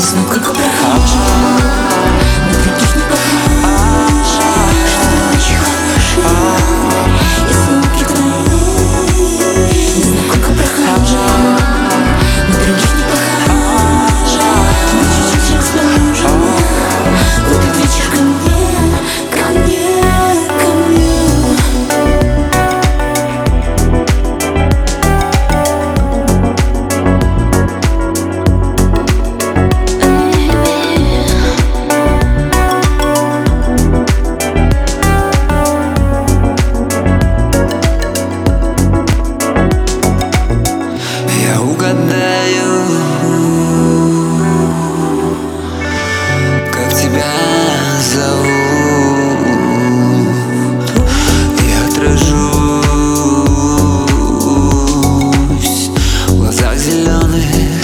знаю, сколько прохожу, на других не похож, что ты очень хороша. И звуки твои, не знаю, сколько прохожу, на других не похож, но чуть-чуть расположу. В этот вечер ко мне, ко мне, ко мне. Я угадаю, как тебя зовут. Я отражусь в глазах зеленых.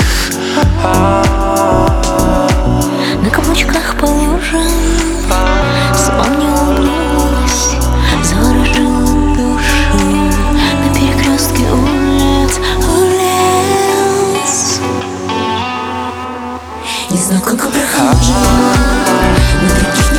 На каблучках по лужам сон не улыбнулась, заворожила душу на перекрестке улиц. Не знаю, сколько прохожу, на других